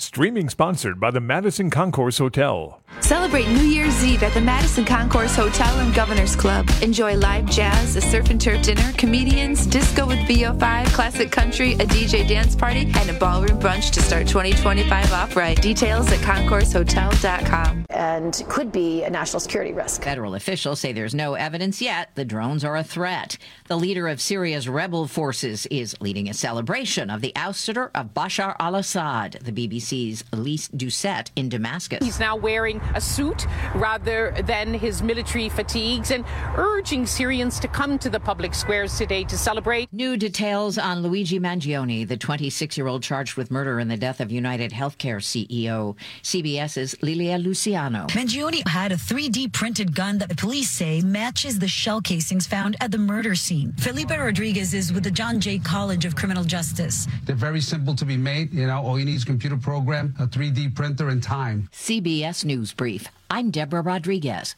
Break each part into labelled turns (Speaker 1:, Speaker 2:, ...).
Speaker 1: Streaming sponsored by the Madison Concourse Hotel.
Speaker 2: Celebrate New Year's Eve at the Madison Concourse Hotel and Governor's Club. Enjoy live jazz, a surf and turf dinner, comedians, disco with VO5, classic country, a DJ dance party, and a ballroom brunch to start 2025 off right. Details at concoursehotel.com.
Speaker 3: And could be a national security risk.
Speaker 4: Federal officials say there's no evidence yet the drones are a threat. The leader of Syria's rebel forces is leading a celebration of the ouster of Bashar al-Assad. The BBC's Elise Doucette in Damascus.
Speaker 5: He's now wearing a suit rather than his military fatigues and urging Syrians to come to the public squares today to celebrate.
Speaker 4: New details on Luigi Mangione, the 26-year-old charged with murder in the death of United Healthcare CEO. CBS's Lilia Luciano.
Speaker 6: Mangione had a 3D printed gun that the police say matches the shell casings found at the murder scene. Felipe Rodriguez is with the John Jay College of Criminal Justice.
Speaker 7: They're very simple to be made. All you need is a computer program, a 3D printer, and time.
Speaker 4: CBS News Brief. I'm Deborah Rodriguez.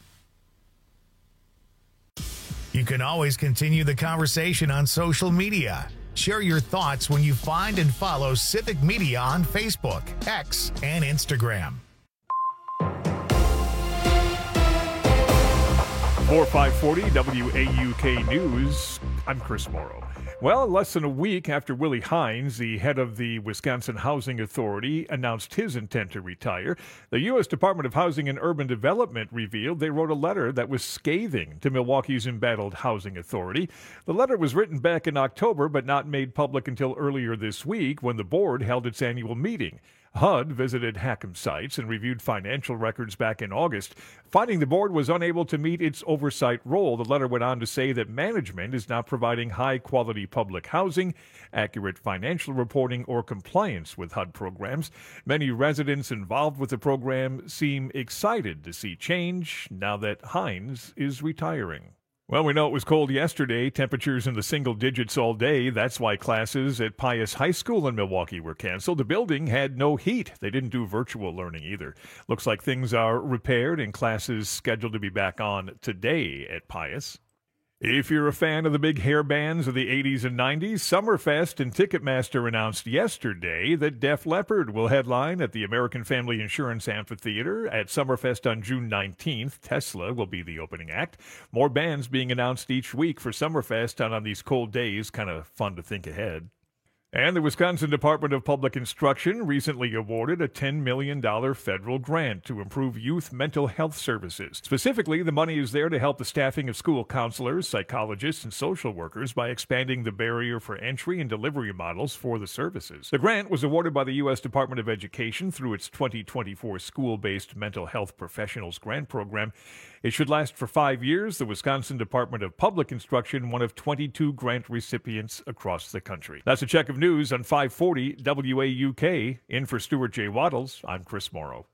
Speaker 8: You can always continue the conversation on social media. Share your thoughts when you find and follow Civic Media on Facebook, X, and Instagram.
Speaker 1: 4540 WAUK News. I'm Chris Morrow. Well, less than a week after Willie Hines, the head of the Wisconsin Housing Authority, announced his intent to retire, the U.S. Department of Housing and Urban Development revealed they wrote a letter that was scathing to Milwaukee's embattled housing authority. The letter was written back in October, but not made public until earlier this week when the board held its annual meeting. HUD visited HACM sites and reviewed financial records back in August. Finding the board was unable to meet its oversight role, the letter went on to say that management is not providing high-quality public housing, accurate financial reporting, or compliance with HUD programs. Many residents involved with the program seem excited to see change now that Hines is retiring. Well, we know it was cold yesterday, temperatures in the single digits all day. That's why classes at Pius High School in Milwaukee were canceled. The building had no heat. They didn't do virtual learning either. Looks like things are repaired and classes scheduled to be back on today at Pius. If you're a fan of the big hair bands of the 80s and 90s, Summerfest and Ticketmaster announced yesterday that Def Leppard will headline at the American Family Insurance Amphitheater at Summerfest on June 19th. Tesla will be the opening act. More bands being announced each week for Summerfest, and on these cold days, kind of fun to think ahead. And the Wisconsin Department of Public Instruction recently awarded a $10 million federal grant to improve youth mental health services. Specifically, the money is there to help the staffing of school counselors, psychologists, and social workers by expanding the barrier for entry and delivery models for the services. The grant was awarded by the U.S. Department of Education through its 2024 School-Based Mental Health Professionals Grant Program. It should last for 5 years. The Wisconsin Department of Public Instruction, one of 22 grant recipients across the country. That's a check of news on 540 WAUK. In for Stuart J. Waddles, I'm Chris Morrow.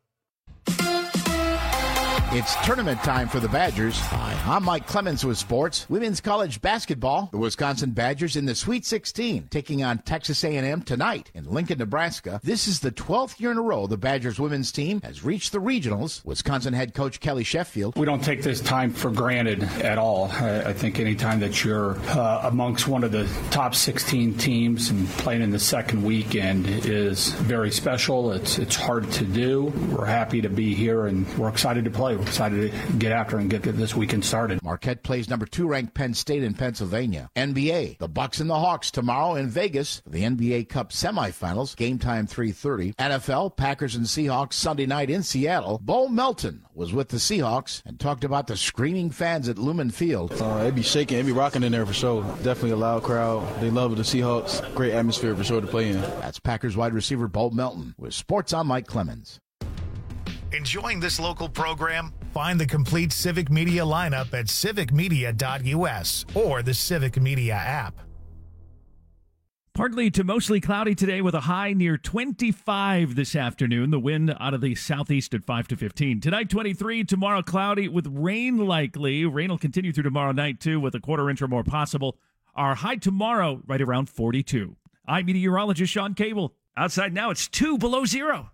Speaker 9: It's tournament time for the Badgers. Hi, I'm Mike Clemens with sports. Women's college basketball. The Wisconsin Badgers in the Sweet 16, taking on Texas A&M tonight in Lincoln, Nebraska. This is the 12th year in a row the Badgers women's team has reached the regionals. Wisconsin head coach Kelly Sheffield.
Speaker 10: We don't take this time for granted at all. I think any time that you're amongst one of the top 16 teams and playing in the second weekend is very special. It's hard to do. We're happy to be here and we're excited to play. We're excited to get after and get this weekend started.
Speaker 9: Marquette plays number 2 ranked Penn State in Pennsylvania. NBA, the Bucks and the Hawks tomorrow in Vegas. The NBA Cup semifinals, game time 3:30. NFL, Packers and Seahawks Sunday night in Seattle. Bo Melton was with the Seahawks and talked about the screaming fans at Lumen Field.
Speaker 11: It'd be shaking, it'd be rocking in there for sure. Definitely a loud crowd. They love the Seahawks. Great atmosphere for sure to play in.
Speaker 9: That's Packers wide receiver Bo Melton with Sports on Mike Clemens.
Speaker 8: Enjoying this local program? Find the complete Civic Media lineup at civicmedia.us or the Civic Media app.
Speaker 12: Partly to mostly cloudy today with a high near 25 this afternoon. The wind out of the southeast at 5 to 15. Tonight, 23. Tomorrow, cloudy with rain likely. Rain will continue through tomorrow night, too, with a quarter inch or more possible. Our high tomorrow, right around 42. I'm meteorologist Sean Cable. Outside now, it's 2 below zero.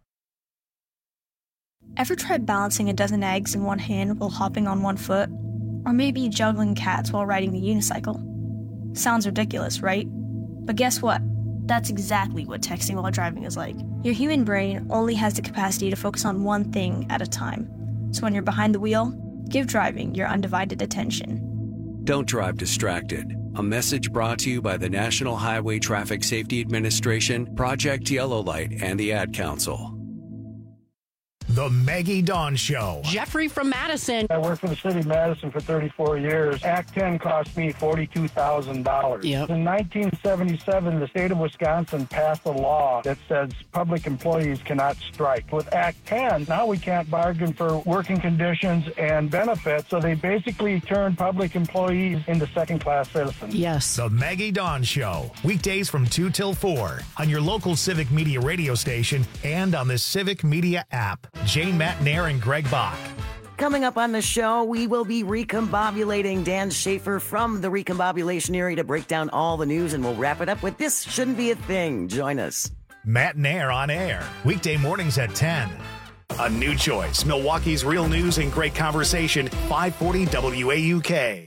Speaker 13: Ever tried balancing a dozen eggs in one hand while hopping on one foot? Or maybe juggling cats while riding the unicycle? Sounds ridiculous, right? But guess what? That's exactly what texting while driving is like. Your human brain only has the capacity to focus on one thing at a time. So when you're behind the wheel, give driving your undivided attention.
Speaker 14: Don't drive distracted. A message brought to you by the National Highway Traffic Safety Administration, Project Yellow Light, and the Ad Council.
Speaker 8: The Maggie Dawn Show.
Speaker 15: Jeffrey from Madison.
Speaker 16: I worked for the city of Madison for 34 years. Act 10 cost me $42,000.
Speaker 15: Yep.
Speaker 16: In 1977, the state of Wisconsin passed a law that says public employees cannot strike. With Act 10, now we can't bargain for working conditions and benefits, so they basically turned public employees into second-class citizens.
Speaker 15: Yes.
Speaker 8: The Maggie Dawn Show. Weekdays from 2 till 4 on your local Civic Media radio station and on the Civic Media app. Jane Matnair and Greg Bach.
Speaker 17: Coming up on the show, we will be recombobulating Dan Schaefer from the recombobulation area to break down all the news, and we'll wrap it up with This Shouldn't Be a Thing. Join us.
Speaker 8: Matnair on air, weekday mornings at 10. A new choice, Milwaukee's real news and great conversation, 540 WAUK.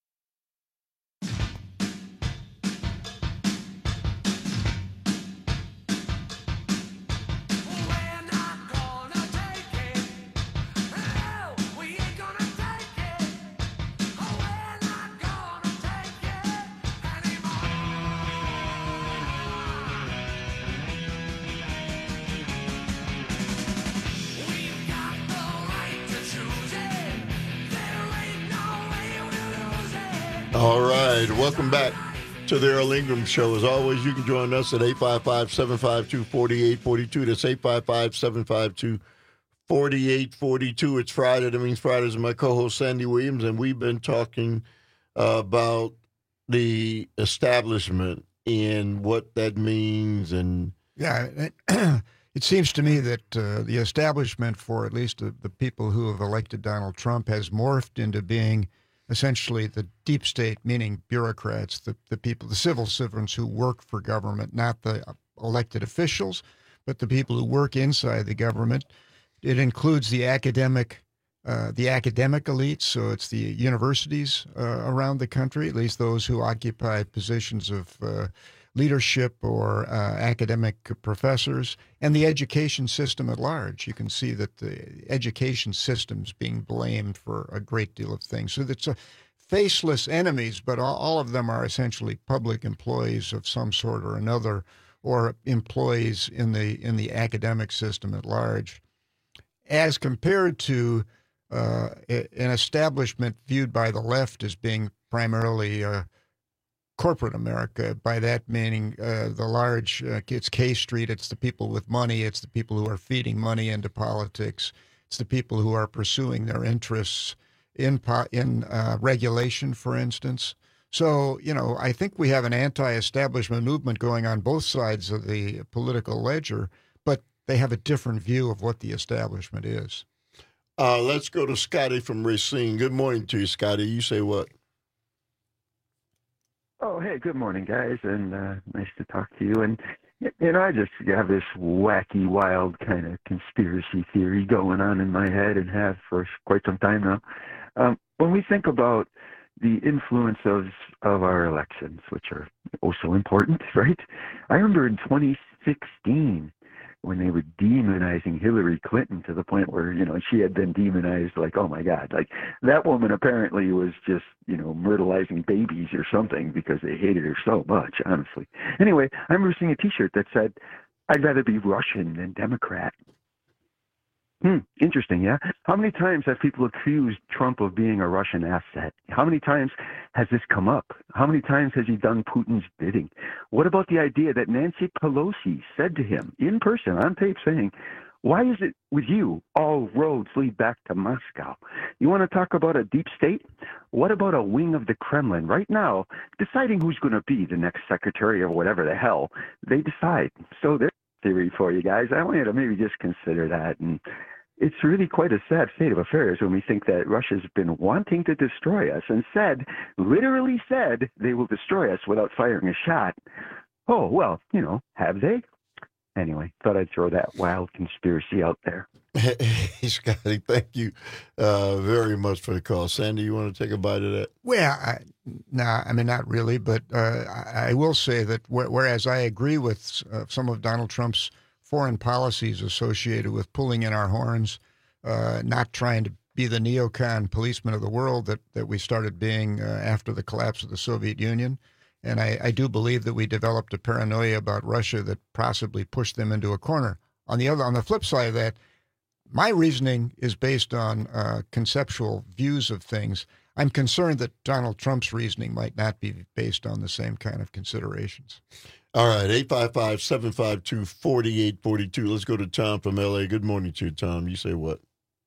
Speaker 18: All right, welcome back to the Earl Ingram Show. As always, you can join us at 855-752-4842. That's 855-752-4842. It's Friday. That means Fridays with my co-host, Sandy Williams, and we've been talking about the establishment and what that means. And
Speaker 19: yeah, it seems to me that the establishment, for at least the people who have elected Donald Trump, has morphed into being essentially the deep state, meaning bureaucrats, the people, the civil servants who work for government, not the elected officials, but the people who work inside the government. It includes the academic elites, so it's the universities around the country, at least those who occupy positions of leadership or academic professors, and the education system at large. You can see that the education system's being blamed for a great deal of things. So it's faceless enemies, but all of them are essentially public employees of some sort or another, or employees in the academic system at large, as compared to an establishment viewed by the left as being primarily corporate America. By that meaning the large, it's K Street, it's the people with money, it's the people who are feeding money into politics, it's the people who are pursuing their interests in regulation, for instance. So, I think we have an anti-establishment movement going on both sides of the political ledger, but they have a different view of what the establishment is.
Speaker 18: Let's go to Scotty from Racine. Good morning to you, Scotty. You say what?
Speaker 20: Oh, hey, good morning, guys, and nice to talk to you. And, I just have this wacky, wild kind of conspiracy theory going on in my head and have for quite some time now. When we think about the influence of our elections, which are so important, right? I remember in 2016 when they were demonizing Hillary Clinton to the point where, she had been demonized like, oh my God, like that woman apparently was just, myrtleizing babies or something because they hated her so much, honestly. Anyway, I remember seeing a t-shirt that said, I'd rather be Russian than Democrat. Interesting, yeah? How many times have people accused Trump of being a Russian asset? How many times has this come up? How many times has he done Putin's bidding? What about the idea that Nancy Pelosi said to him in person on tape saying, why is it with you all roads lead back to Moscow? You want to talk about a deep state? What about a wing of the Kremlin right now deciding who's going to be the next secretary or whatever the hell they decide? So there's a theory for you guys. I want you to maybe just consider that. And it's really quite a sad state of affairs when we think that Russia's been wanting to destroy us and literally said they will destroy us without firing a shot. Oh, well, have they? Anyway, thought I'd throw that wild conspiracy out there.
Speaker 18: Hey, Scotty, thank you very much for the call. Sandy, you want to take a bite of that?
Speaker 19: Well, not really. But I will say that whereas I agree with some of Donald Trump's foreign policies associated with pulling in our horns, not trying to be the neocon policeman of the world that we started being after the collapse of the Soviet Union. And I do believe that we developed a paranoia about Russia that possibly pushed them into a corner. On the flip side of that, my reasoning is based on conceptual views of things. I'm concerned that Donald Trump's reasoning might not be based on the same kind of considerations.
Speaker 18: All right, 855-752-4842. Let's go to Tom from L.A. Good morning to you, Tom. You say what?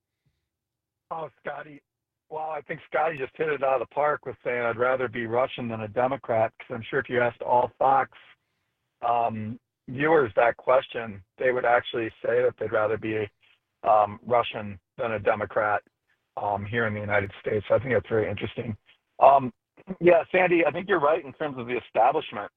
Speaker 16: Oh, Scotty. Well, I think Scotty just hit it out of the park with saying I'd rather be Russian than a Democrat, because I'm sure if you asked all Fox viewers that question, they would actually say that they'd rather be Russian than a Democrat here in the United States. So I think that's very interesting. Yeah, Sandy, I think you're right in terms of the establishment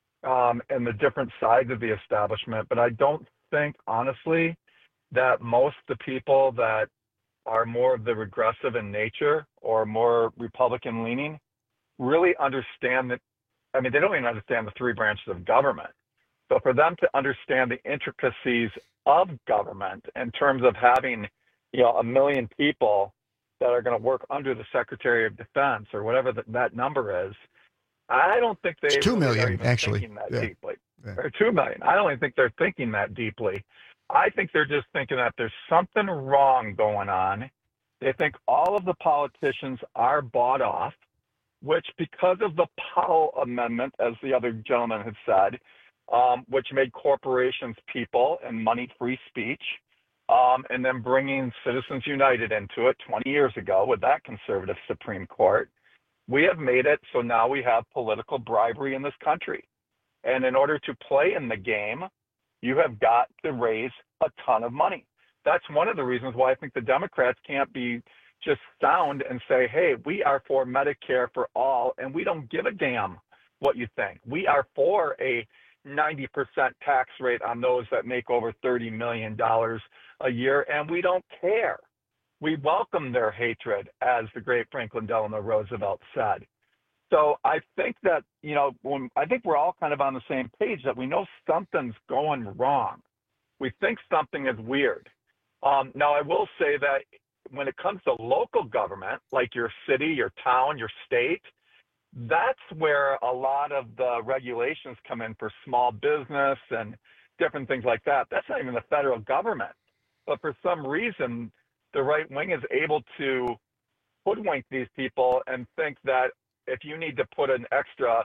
Speaker 16: and the different sides of the establishment, but I don't think, honestly, that most of the people that are more of the regressive in nature or more Republican leaning really understand that. I mean, they don't even understand the three branches of government. So for them to understand the intricacies of government in terms of having, 1 million people that are going to work under the Secretary of Defense or whatever that number is, I don't think they
Speaker 19: it's 2 million,
Speaker 16: are even
Speaker 19: actually.
Speaker 16: thinking that deeply. Yeah. Or 2 million. I don't even think they're thinking that deeply. I think they're just thinking that there's something wrong going on. They think all of the politicians are bought off, which because of the Powell Amendment, as the other gentleman had said, which made corporations people and money-free speech, and then bringing Citizens United into it 20 years ago with that conservative Supreme Court, we have made it so now we have political bribery in this country. And in order to play in the game, you have got to raise a ton of money. That's one of the reasons why I think the Democrats can't be just sound and say, hey, we are for Medicare for all, and we don't give a damn what you think. We are for a 90% tax rate on those that make over $30 million a year, and we don't care. We welcome their hatred, as the great Franklin Delano Roosevelt said. So I think that, I think we're all kind of on the same page that we know something's going wrong. We think something is weird. Now, I will say that when it comes to local government, like your city, your town, your state, that's where a lot of the regulations come in for small business and different things like that. That's not even the federal government. But for some reason, the right wing is able to hoodwink these people and think that if you need to put an extra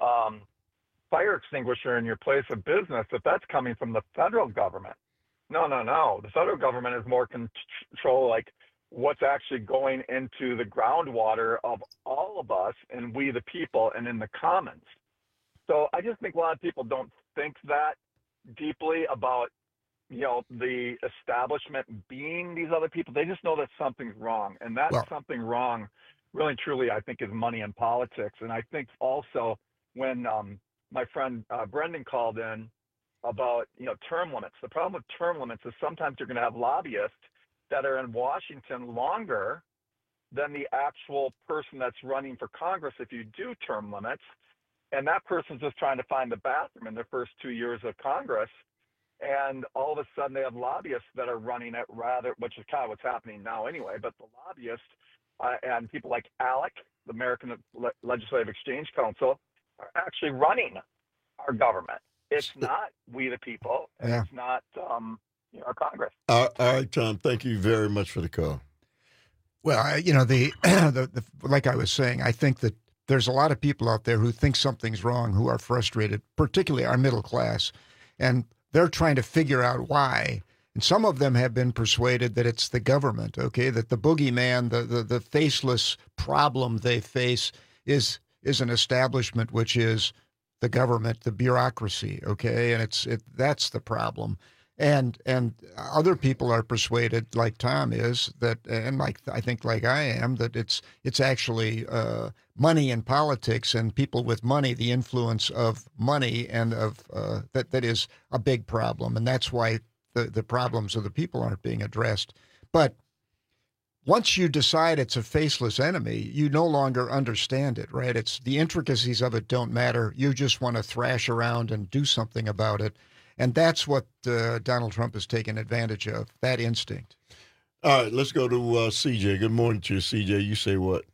Speaker 16: fire extinguisher in your place of business, that's coming from the federal government. No. The federal government is more control, like what's actually going into the groundwater of all of us and we the people and in the commons. So I just think a lot of people don't think that deeply about, the establishment being these other people. They just know that something's wrong. And that something wrong, really and truly, I think, is money in politics. And I think also when my friend Brendan called in about, term limits, the problem with term limits is sometimes you're going to have lobbyists that are in Washington longer than the actual person that's running for Congress if you do term limits. And that person's just trying to find the bathroom in their first 2 years of Congress. And all of a sudden they have lobbyists that are running it which is kind of what's happening now anyway, but the lobbyists and people like ALEC, the American Legislative Exchange Council, are actually running our government. It's not we the people, and it's not our Congress.
Speaker 18: All right, Tom, thank you very much for the call.
Speaker 19: Well, like I was saying, I think that there's a lot of people out there who think something's wrong, who are frustrated, particularly our middle class, and they're trying to figure out why. And some of them have been persuaded that it's the government, that the boogeyman, the faceless problem they face is an establishment, which is the government, the bureaucracy, and that's the problem. And other people are persuaded, like Tom is, that, and like I think like I am, that it's actually money in politics and people with money, the influence of money and of that is a big problem, and that's why the problems of the people aren't being addressed. But once you decide it's a faceless enemy, you no longer understand it, right? It's the intricacies of it don't matter. You just want to thrash around and do something about it. And that's what Donald Trump has taken advantage of, that instinct.
Speaker 18: All right, let's go to CJ. Good morning to you, CJ. You say what?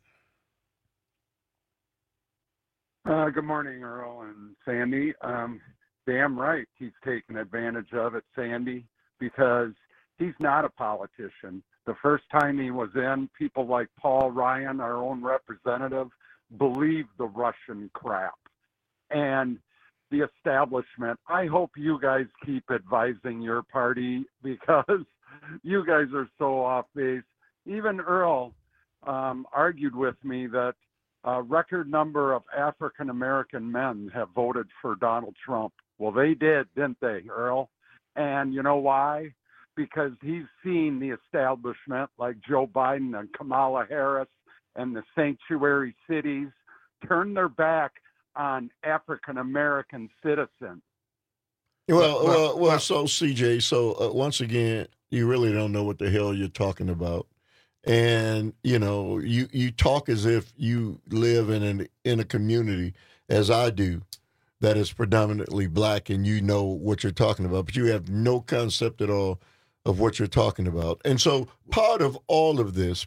Speaker 15: Good morning, Earl and Sandy. Damn right he's taken advantage of it, Sandy, because he's not a politician. The first time he was in, people like Paul Ryan, our own representative, believed the Russian crap. And the establishment, I hope you guys keep advising your party because you guys are so off base. Even Earl argued with me that a record number of African-American men have voted for Donald Trump. Well, they did, didn't they, Earl? And you know why? Because he's seen the establishment like Joe Biden and Kamala Harris and the sanctuary cities turn their back on African-American citizens.
Speaker 18: Well, so CJ, once again, you really don't know what the hell you're talking about. And, you talk as if you live in a community, as I do, that is predominantly black, and you know what you're talking about, but you have no concept at all of what you're talking about. And so part of all of this,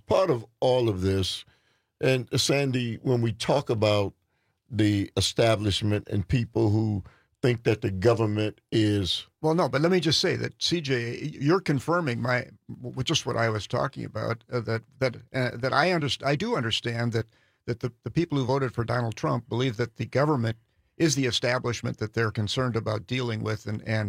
Speaker 18: and Sandy, when we talk about the establishment and people who think that the government is...
Speaker 19: Well, no, but let me just say that, CJ, you're confirming just what I was talking about, that I do understand that the people who voted for Donald Trump believe that the government is the establishment that they're concerned about dealing with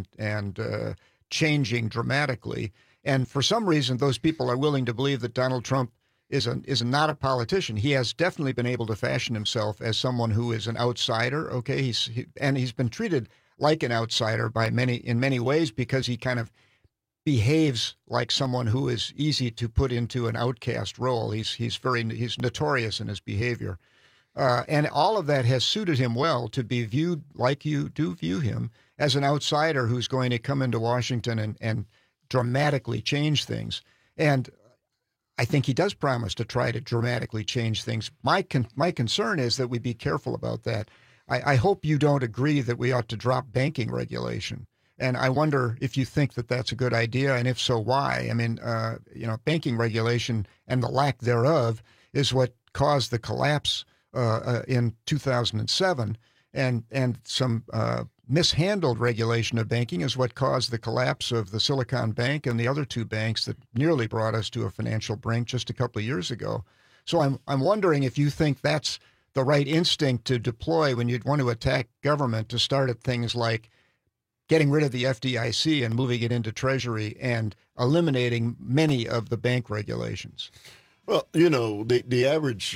Speaker 19: and changing dramatically. And for some reason, those people are willing to believe that Donald Trump is not a politician. He has definitely been able to fashion himself as someone who is an outsider. Okay, he's been treated like an outsider in many ways because he kind of behaves like someone who is easy to put into an outcast role. He's notorious in his behavior, and all of that has suited him well to be viewed like you do view him, as an outsider who's going to come into Washington and dramatically change things. And I think he does promise to try to dramatically change things. My concern is that we be careful about that. I hope you don't agree that we ought to drop banking regulation. And I wonder if you think that that's a good idea, and if so, why? I mean, banking regulation and the lack thereof is what caused the collapse in 2007, and some mishandled regulation of banking is what caused the collapse of the Silicon Bank and the other two banks that nearly brought us to a financial brink just a couple of years ago. So I'm wondering if you think that's the right instinct to deploy when you'd want to attack government, to start at things like getting rid of the FDIC and moving it into Treasury and eliminating many of the bank regulations.
Speaker 18: Well, the average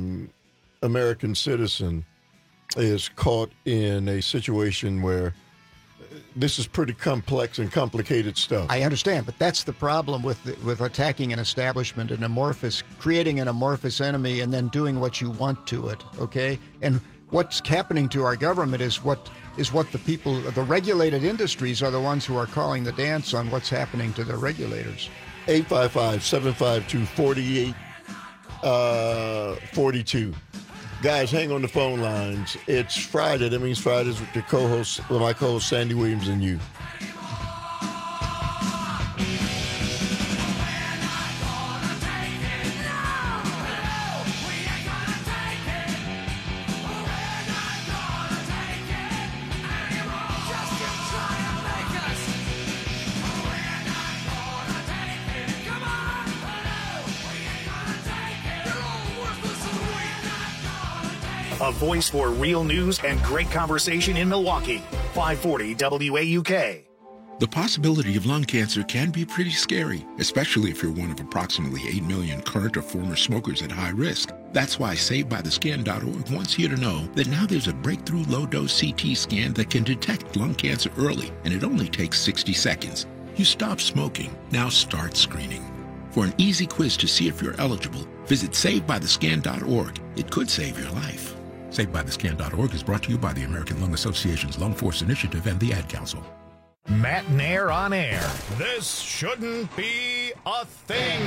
Speaker 18: American citizen is caught in a situation where this is pretty complex and complicated stuff.
Speaker 19: I understand, but that's the problem with attacking an establishment, creating an amorphous enemy and then doing what you want to it, okay? And what's happening to our government is what the regulated industries are the ones who are calling the dance on what's happening to their regulators.
Speaker 18: 855-752-4842. Guys, hang on the phone lines. It's Friday. That means Fridays with my co-host Sandy Williams and you.
Speaker 8: A voice for real news and great conversation in Milwaukee. 540 WAUK.
Speaker 21: The possibility of lung cancer can be pretty scary, especially if you're one of approximately 8 million current or former smokers at high risk. That's why SaveByTheScan.org wants you to know that now there's a breakthrough low-dose CT scan that can detect lung cancer early, and it only takes 60 seconds. You stop smoking, now start screening. For an easy quiz to see if you're eligible, visit SaveByTheScan.org. It could save your life. SaveByTheScan.org is brought to you by the American Lung Association's Lung Force Initiative and the Ad Council.
Speaker 8: Matt Nair on air. This shouldn't be a thing.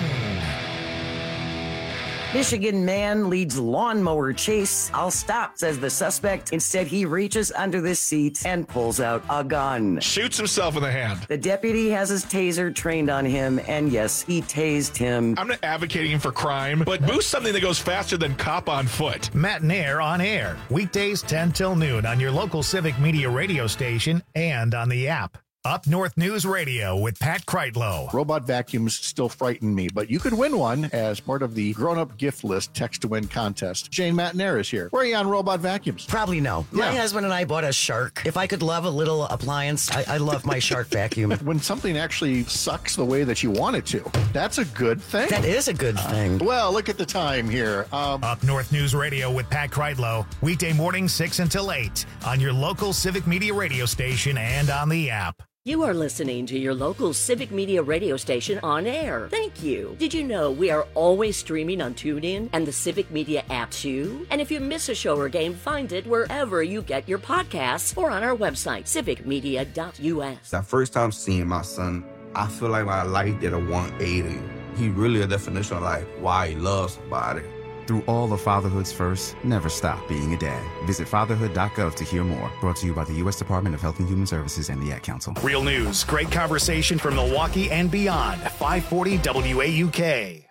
Speaker 17: Michigan man leads lawnmower chase. I'll stop, says the suspect. Instead, he reaches under the seat and pulls out a gun.
Speaker 2: Shoots himself in the hand.
Speaker 17: The deputy has his taser trained on him, and yes, he tased him.
Speaker 2: I'm not advocating for crime, but boost something that goes faster than cop on foot.
Speaker 8: Matt Nair on air. Weekdays 10 till noon on your local Civic Media radio station and on the app. Up North News Radio with Pat Kreitlow.
Speaker 22: Robot vacuums still frighten me, but you could win one as part of the grown-up gift list text-to-win contest. Shane Matt Nair is here. Where are you on robot vacuums?
Speaker 17: Probably no. My husband and I bought a Shark. If I could love a little appliance, I love my Shark vacuum.
Speaker 22: When something actually sucks the way that you want it to, that's a good thing.
Speaker 17: That is a good thing.
Speaker 22: Well, look at the time here.
Speaker 8: Up North News Radio with Pat Kreitlow. Weekday morning 6 until 8 on your local Civic Media radio station and on the app.
Speaker 23: You are listening to your local Civic Media radio station on air. Thank you. Did you know we are always streaming on TuneIn and the Civic Media app too? And if you miss a show or game, find it wherever you get your podcasts or on our website, civicmedia.us.
Speaker 24: That first time seeing my son, I feel like my life did a 180. He really a definition of like why he loves somebody.
Speaker 25: Through all the fatherhood's first, never stop being a dad. Visit fatherhood.gov to hear more. Brought to you by the U.S. Department of Health and Human Services and the Ad Council.
Speaker 8: Real news, great conversation from Milwaukee and beyond. 540 WAUK.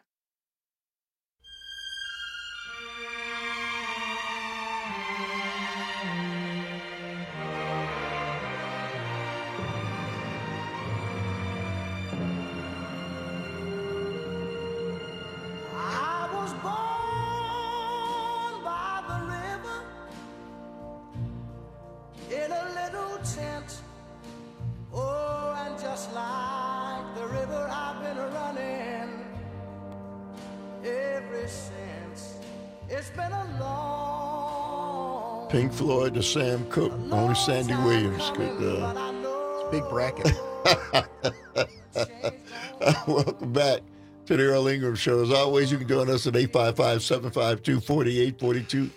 Speaker 18: Pink Floyd to Sam Cooke. Only Sandy Williams could.
Speaker 19: It's a big bracket.
Speaker 18: Welcome back to the Earl Ingram Show. As always, you can join us at 855-752-4842.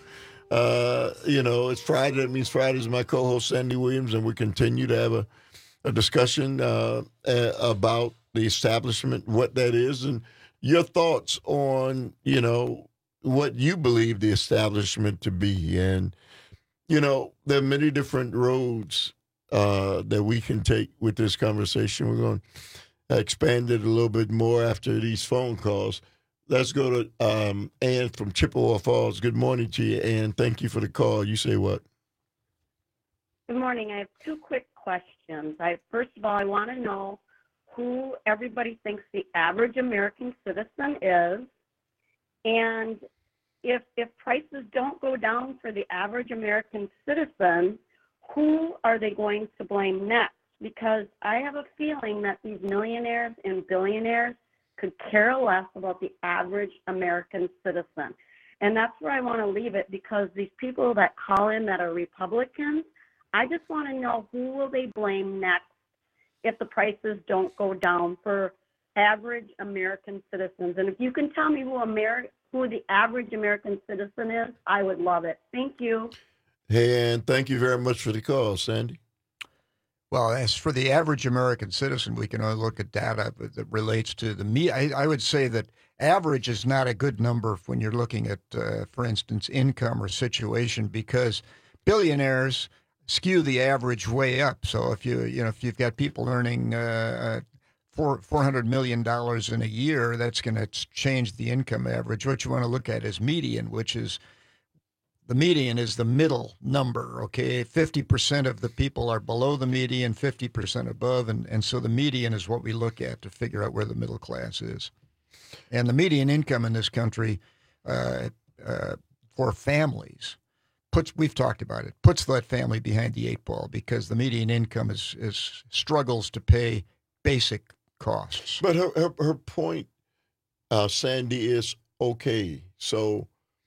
Speaker 18: It's Friday. That means Friday is my co-host, Sandy Williams, and we continue to have a discussion about the establishment, what that is, and your thoughts on, what you believe the establishment to be. And, there are many different roads that we can take with this conversation. We're going to expand it a little bit more after these phone calls. Let's go to Ann from Chippewa Falls. Good morning to you, Ann. Thank you for the call. You say what?
Speaker 26: Good morning. I have two quick questions. First of all, I want to know who everybody thinks the average American citizen is, and if prices don't go down for the average American citizen, who are they going to blame next? Because I have a feeling that these millionaires and billionaires could care less about the average American citizen. And that's where I want to leave it, because these people that call in that are Republicans, I just want to know who will they blame next if the prices don't go down for average American citizens. And if you can tell me who the average American citizen is, I would love it. Thank you.
Speaker 18: Hey, Ann, thank you very much for the call, Sandy.
Speaker 19: Well, as for the average American citizen, we can only look at data that relates to the media. I would say that average is not a good number when you're looking at, for instance, income or situation, because billionaires skew the average way up. So if you've got people earning $400 million in a year, that's going to change the income average. What you want to look at is median, which is the median is the middle number, okay? 50% of the people are below the median, 50% above, and so the median is what we look at to figure out where the middle class is. And the median income in this country for families we've talked about it, puts that family behind the eight ball, because the median income is struggles to pay basic costs.
Speaker 18: But her point, Sandy, is okay. So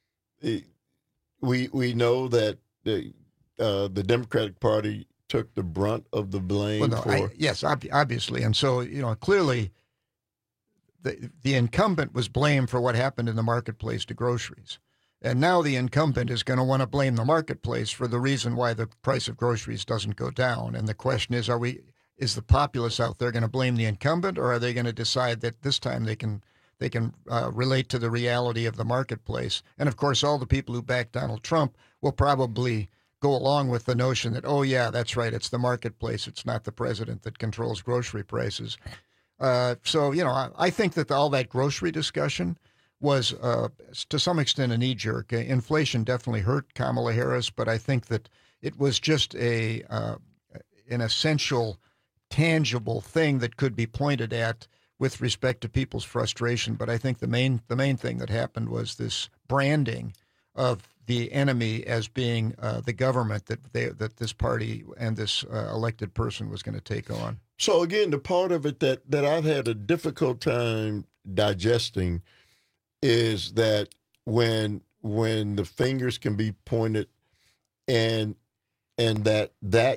Speaker 18: we know that the Democratic Party took the brunt of the blame
Speaker 19: yes, obviously. And so, clearly the incumbent was blamed for what happened in the marketplace to groceries. And now the incumbent is going to want to blame the marketplace for the reason why the price of groceries doesn't go down. And the question is, is the populace out there going to blame the incumbent, or are they going to decide that this time they can relate to the reality of the marketplace? And of course, all the people who back Donald Trump will probably go along with the notion that, oh yeah, that's right, it's the marketplace, it's not the president that controls grocery prices. So, you know, I think that all that grocery discussion was, to some extent, a knee-jerk. Inflation definitely hurt Kamala Harris, but I think that it was just an essential, tangible thing that could be pointed at with respect to people's frustration. But I think the main thing that happened was this branding of the enemy as being the government that this party and this elected person was going to take on.
Speaker 18: So again, the part of it that I've had a difficult time digesting is that when the fingers can be pointed and that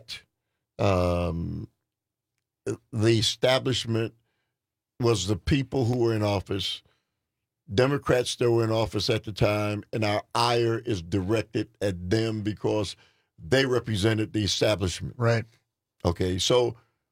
Speaker 18: the establishment was the people who were in office, Democrats that were in office at the time, and our ire is directed at them because they represented the establishment.
Speaker 19: Right.
Speaker 18: Okay, so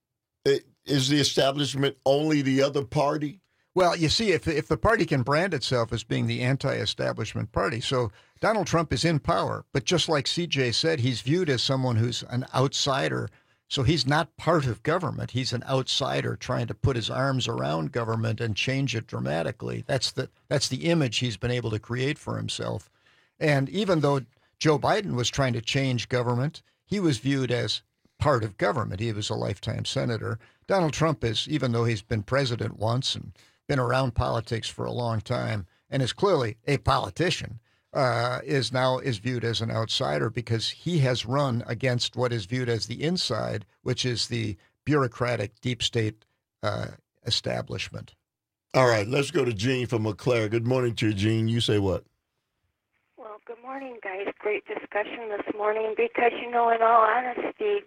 Speaker 18: is the establishment only the other party?
Speaker 19: Well, you see, if the party can brand itself as being the anti-establishment party, so Donald Trump is in power, but just like CJ said, he's viewed as someone who's an outsider. So he's not part of government. He's an outsider trying to put his arms around government and change it dramatically. That's the image he's been able to create for himself. And even though Joe Biden was trying to change government, he was viewed as part of government. He was a lifetime senator. Donald Trump is, even though he's been president once and been around politics for a long time and is clearly a politician, is viewed as an outsider because he has run against what is viewed as the inside, which is the bureaucratic deep state establishment.
Speaker 18: All right, let's go to Gene from McClare. Good morning to you, Gene. You say what?
Speaker 1: Well, good morning, guys. Great discussion this morning because, in all honesty,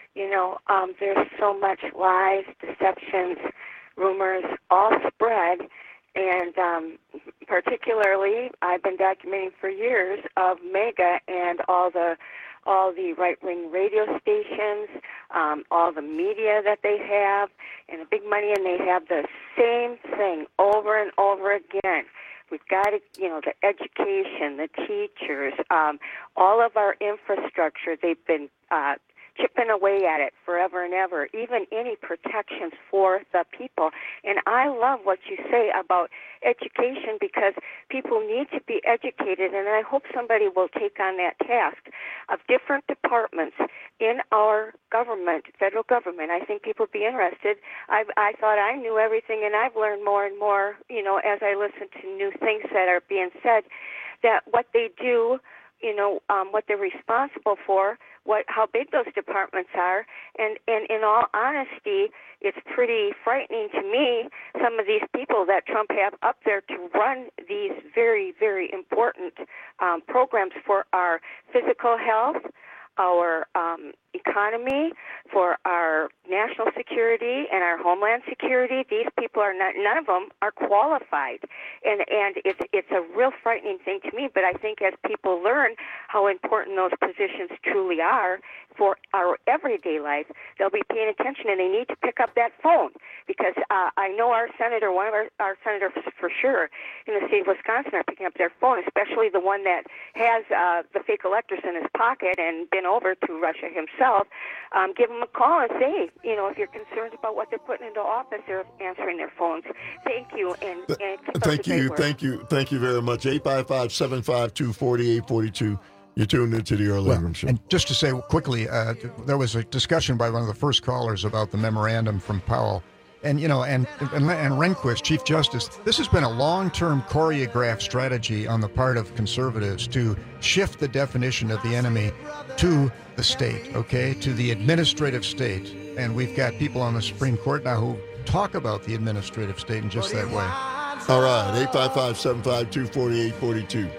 Speaker 1: there's so much lies, deceptions, rumors, all spread. And particularly, I've been documenting for years of MAGA and all the right-wing radio stations, all the media that they have, and the big money, and they have the same thing over and over again. We've got to, the education, the teachers, all of our infrastructure. They've been chipping away at it forever and ever, even any protections for the people. And I love what you say about education because people need to be educated, and I hope somebody will take on that task of different departments in our government, federal government. I think people would be interested. I thought I knew everything, and I've learned more and more, as I listen to new things that are being said, that what they do, what they're responsible for, how big those departments are, and in all honesty, it's pretty frightening to me, some of these people that Trump have up there to run these very, very important programs for our physical health, our economy, for our national security and our homeland security. These people are not, none of them are qualified. And it's a real frightening thing to me, but I think as people learn how important those positions truly are for our everyday life, they'll be paying attention, and they need to pick up that phone because I know our senator, one of our senators for sure in the state of Wisconsin are picking up their phone, especially the one that has the fake electors in his pocket and been over to Russia himself. Give them a call and say, if you're concerned about what they're putting into office, they're answering their phones. Thank you. And
Speaker 18: thank you very much. 855-752-4842. You're tuned into the Earl Ingram Show.
Speaker 19: And just to say quickly, there was a discussion by one of the first callers about the memorandum from Powell. And, and Rehnquist, Chief Justice, this has been a long-term choreographed strategy on the part of conservatives to shift the definition of the enemy to the state, to the administrative state. And we've got people on the Supreme Court now who talk about the administrative state in just that way.
Speaker 18: All right, 855-752-4842.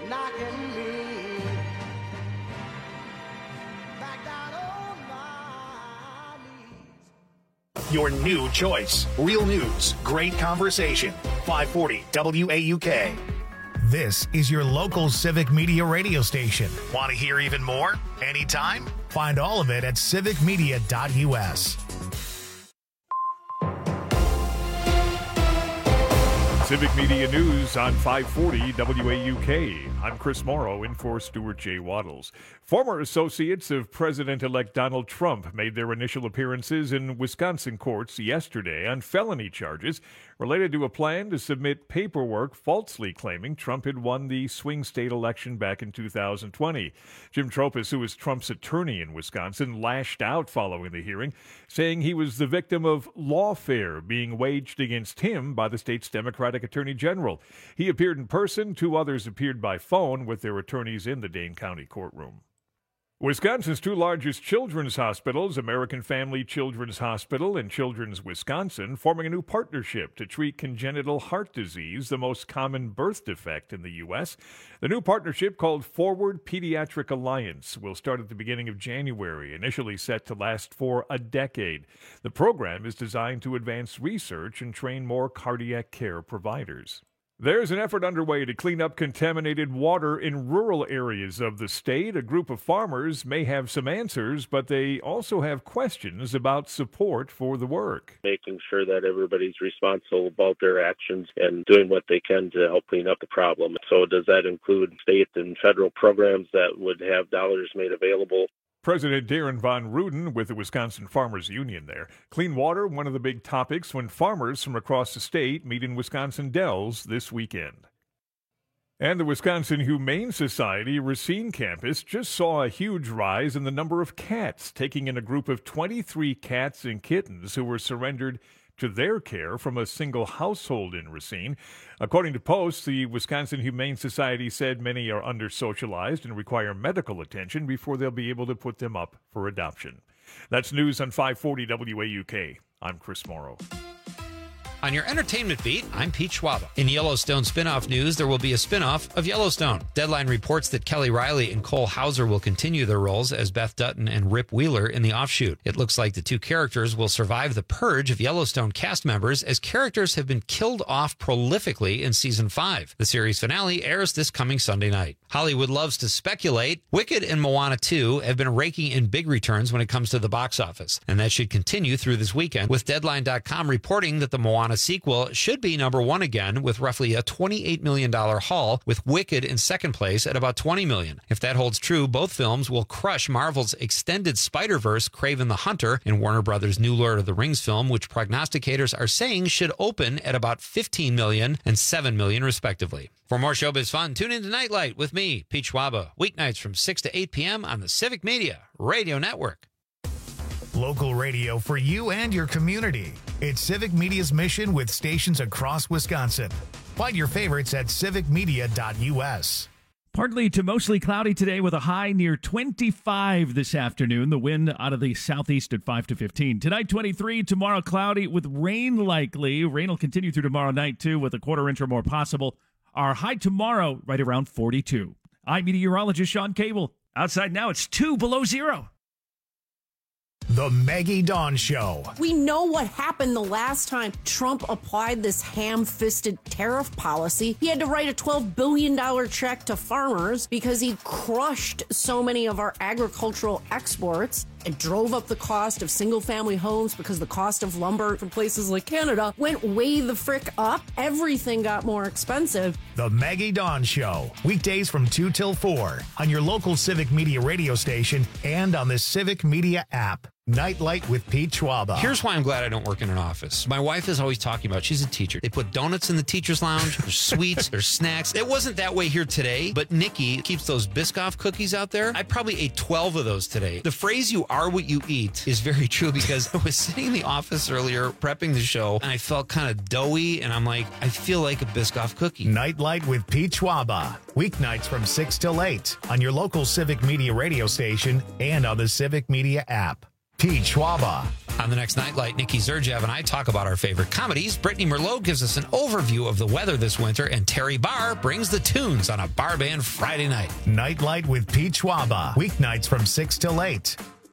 Speaker 8: Your new choice. Real news, great conversation. 540 WAUK. This is your local civic media radio station. Want to hear even more? Anytime? Find all of it at civicmedia.us.
Speaker 3: Civic Media News on 540 WAUK. I'm Chris Morrow in for Stuart J. Waddles. Former associates of President-elect Donald Trump made their initial appearances in Wisconsin courts yesterday on felony charges related to a plan to submit paperwork falsely claiming Trump had won the swing state election back in 2020. Jim Tropis, who is Trump's attorney in Wisconsin, lashed out following the hearing, saying he was the victim of lawfare being waged against him by the state's Democratic Attorney General. He appeared in person. 2 others appeared by phone with their attorneys in the Dane County courtroom. Wisconsin's 2 largest children's hospitals, American Family Children's Hospital and Children's Wisconsin, forming a new partnership to treat congenital heart disease, the most common birth defect in the U.S. The new partnership, called Forward Pediatric Alliance, will start at the beginning of January, initially set to last for a decade. The program is designed to advance research and train more cardiac care providers. There's an effort underway to clean up contaminated water in rural areas of the state. A group of farmers may have some answers, but they also have questions about support for the work.
Speaker 4: Making sure that everybody's responsible about their actions and doing what they can to help clean up the problem. So does that include state and federal programs that would have dollars made available?
Speaker 3: President Darren Von Ruden with the Wisconsin Farmers Union there. Clean water, one of the big topics when farmers from across the state meet in Wisconsin Dells this weekend. And the Wisconsin Humane Society Racine campus just saw a huge rise in the number of cats, taking in a group of 23 cats and kittens who were surrendered to their care from a single household in Racine. According to Post, the Wisconsin Humane Society said many are under-socialized and require medical attention before they'll be able to put them up for adoption. That's news on 540 WAUK. I'm Chris Morrow.
Speaker 5: On your entertainment beat, I'm Pete Schwab. In Yellowstone spinoff news, there will be a spinoff of Yellowstone. Deadline reports that Kelly Riley and Cole Hauser will continue their roles as Beth Dutton and Rip Wheeler in the offshoot. It looks like the 2 characters will survive the purge of Yellowstone cast members, as characters have been killed off prolifically in season 5. The series finale airs this coming Sunday night. Hollywood loves to speculate. Wicked and Moana 2 have been raking in big returns when it comes to the box office, and that should continue through this weekend, with Deadline.com reporting that the Moana sequel should be number 1 again, with roughly a $28 million haul, with Wicked in second place at about $20 million. If that holds true, both films will crush Marvel's extended Spider-Verse Kraven the Hunter and Warner Brothers' new Lord of the Rings film, which prognosticators are saying should open at about $15 million and $7 million respectively. For more showbiz fun, tune in to Nightlight with me, Pete Schwaba, weeknights from 6 to 8 p.m. on the Civic Media Radio Network.
Speaker 8: Local radio for you and your community. It's Civic Media's mission with stations across Wisconsin. Find your favorites at civicmedia.us.
Speaker 12: Partly to mostly cloudy today with a high near 25 this afternoon. The wind out of the southeast at 5 to 15. Tonight, 23. Tomorrow, cloudy with rain likely. Rain will continue through tomorrow night, too, with a quarter inch or more possible. Our high tomorrow, right around 42. I'm meteorologist Sean Cable. Outside now, it's 2 below zero.
Speaker 8: The Maggie Dawn Show.
Speaker 6: We know what happened the last time Trump applied this ham-fisted tariff policy. He had to write a $12 billion check to farmers because he crushed so many of our agricultural exports. It drove up the cost of single-family homes because the cost of lumber from places like Canada went way the frick up. Everything got more expensive.
Speaker 8: The Maggie Dawn Show. Weekdays from 2 till 4 on your local Civic Media radio station and on the Civic Media app. Nightlight with Pete Schwaba.
Speaker 5: Here's why I'm glad I don't work in an office. My wife is always talking about, she's a teacher. They put donuts in the teacher's lounge. There's sweets. There's snacks. It wasn't that way here today, but Nikki keeps those Biscoff cookies out there. I probably ate 12 of those today. The phrase, you are what you eat, is very true because I was sitting in the office earlier prepping the show and I felt kind of doughy and I'm like, I feel like a Biscoff cookie.
Speaker 8: Nightlight with Pete Schwaba. Weeknights from 6 till 8 on your local Civic Media radio station and on the Civic Media app. Pete Schwaba.
Speaker 5: On the next Nightlight, Nikki Zerjev and I talk about our favorite comedies. Brittany Merlot gives us an overview of the weather this winter, and Terry Barr brings the tunes on a bar band Friday night.
Speaker 8: Nightlight with Pete Schwaba. Weeknights from 6 till 8.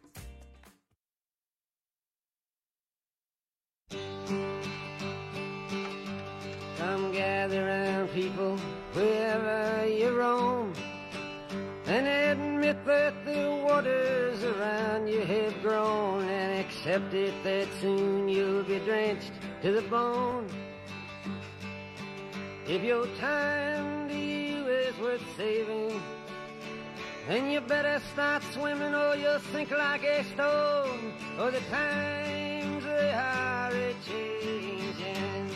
Speaker 7: Come gather round, people, wherever you roam, and admit that the waters around you have grown, and accept it that soon you'll be drenched to the bone. If your time to you is worth saving, then you better start swimming or you'll sink like a stone, or the times they are a-changing.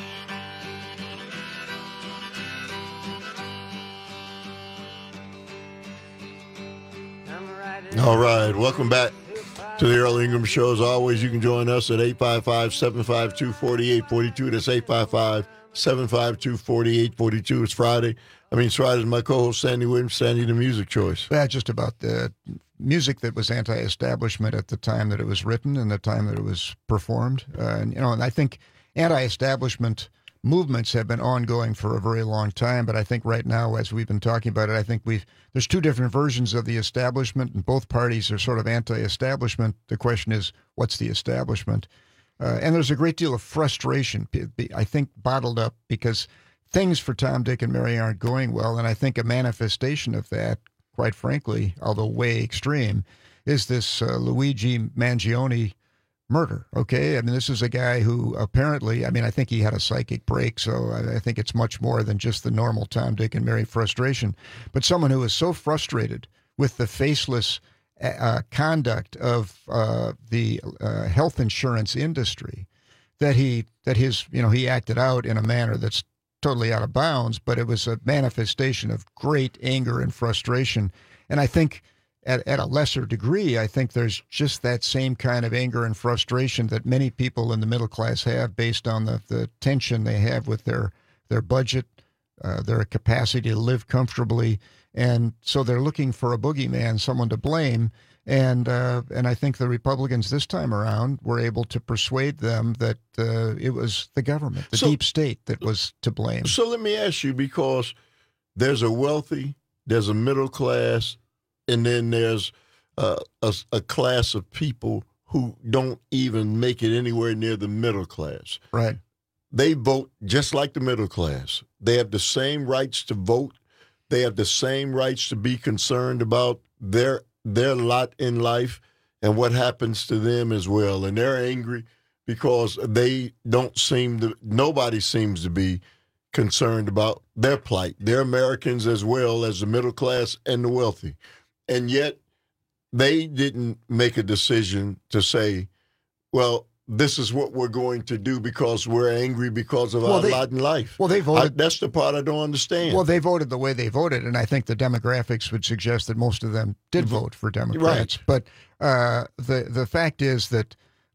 Speaker 18: All right, welcome back to the Earl Ingram Show. As always, you can join us at 855-752-4842. That's 855-752-4842. It's Friday. It's Friday. My co-host, Sandy Williams. Sandy, the music choice.
Speaker 19: Yeah, just about the music that was anti-establishment at the time that it was written and the time that it was performed. And I think anti-establishment movements have been ongoing for a very long time, but I think right now, as we've been talking about it, I think there's two different versions of the establishment, and both parties are sort of anti-establishment. The question is, what's the establishment? And there's a great deal of frustration, I think, bottled up because things for Tom, Dick, and Mary aren't going well, and I think a manifestation of that, quite frankly, although way extreme, is this Luigi Mangione murder, okay? This is a guy who apparently, I think he had a psychic break, so I think it's much more than just the normal Tom, Dick, and Mary frustration. But someone who is so frustrated with the faceless conduct of the health insurance industry that he acted out in a manner that's totally out of bounds, but it was a manifestation of great anger and frustration. And I think at a lesser degree, I think there's just that same kind of anger and frustration that many people in the middle class have based on the tension they have with their budget, their capacity to live comfortably. And so they're looking for a boogeyman, someone to blame. And I think the Republicans this time around were able to persuade them that it was the government, the deep state, that was to blame.
Speaker 18: So let me ask you, because there's a wealthy, there's a middle class, and then there's a class of people who don't even make it anywhere near the middle class.
Speaker 19: Right.
Speaker 18: They vote just like the middle class. They have the same rights to vote. They have the same rights to be concerned about their lot in life and what happens to them as well. And they're angry because nobody seems to be concerned about their plight. They're Americans as well as the middle class and the wealthy. And yet they didn't make a decision to say, well, this is what we're going to do because we're angry because of our lot in life.
Speaker 19: Well, they voted.
Speaker 18: That's the part I don't understand.
Speaker 19: Well, they voted the way they voted, and I think the demographics would suggest that most of them did vote for Democrats.
Speaker 18: Right.
Speaker 19: But the fact is that